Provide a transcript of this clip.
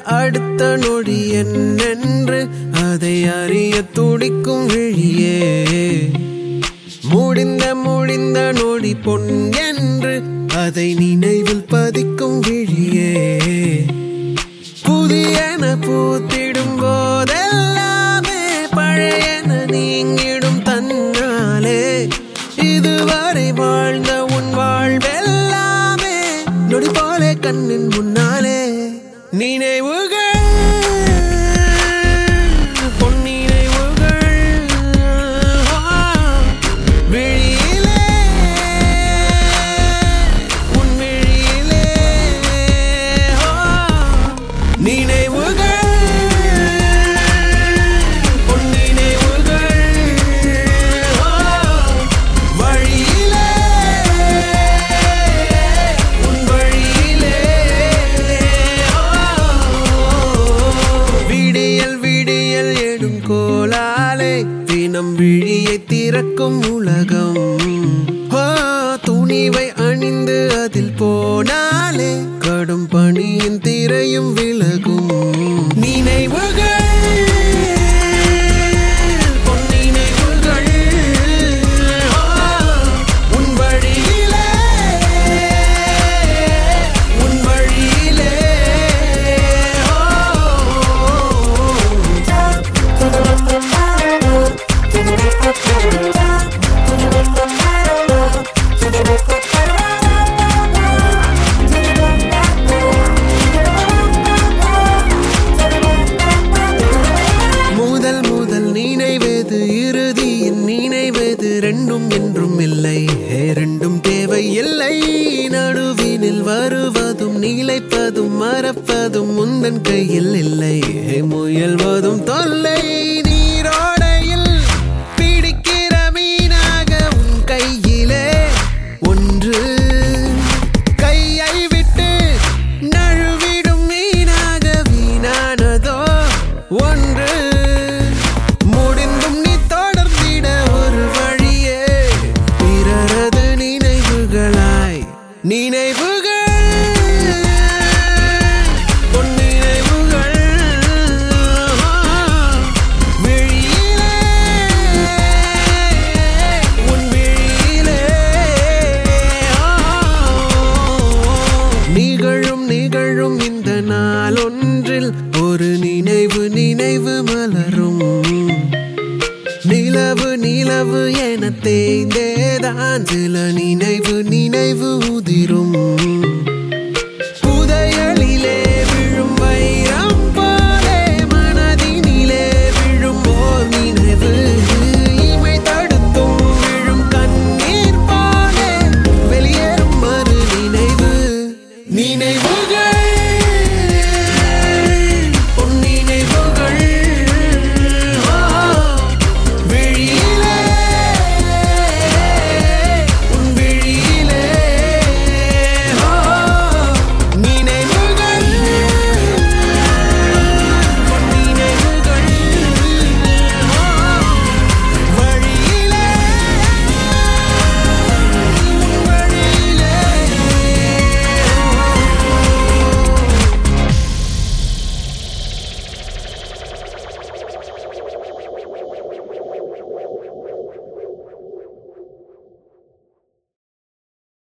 அடுத்த நொடி என்னென்று அதை அறிய துடிக்கும் விழியே. முடிந்த நொடி பொன் என்று அதை நினைவில் பதிக்கும் விழியே. புதியன பூத்திடும் போதெல்லாமே பழையன நீங்கிடும் தன்னாலே. இதுவரை வாழ்ந்த உன் வாழ்வெல்லாமே நொடி போலே கண்ணின் முன்னாலே. நினைவுகள் பொன்னினைவுகள் விழியிலே உன் விழியிலே. நினைவுகள் பொன்னினைவுகள் வழியிலே உன் வழியிலே. விடியல் விடியல் எடும் கோலாலே தினம் விழியை திறக்கும் உலகம். துணிவை அணிந்து அதில் போனாலே கடும் பணியின் திரையும் விலகும். நினைவுகள் பொன்னினைவுகள் உன் வழியிலே உன் வழியிலே. முதல் நினைவது இறுதியின் நினைவது ரெண்டும் என்றும் இல்லை. ரெண்டும் தேவை இல்லை. நடுவினில் வருவதும் நிலைப்பதும் மறப்பதும் முந்தன் கையில் இல்லை. முயல்வதும் தொல்லை. நீரோடையில் பிடிக்கிற மீனாக உன் கையிலே ஒன்று. கையை விட்டு நழுவிடும் மீனாக வீணானதோ ஒன்று. முடிந்தும் நீ தொடர்ந்திட ஒரு வழியே பிறரது நினைவுகளாய். நினைவுகள் பொன்னினைவுகள் விழியிலே உன் விழியிலே. நிகழும் இந்த நாளொன்றில் ஒரு நினைவு மலரும். நிலவு என தேய்ந்தேதான் சில நினைவு உதிரும். புதையலிலே விழும் வைரம் போலே மனதினிலே விழும் ஓர் நினைவு. இமை தடுத்தும் விழும் கண்ணீர் போலே வெளியேறும் மறு நினைவு. நினைவுகள்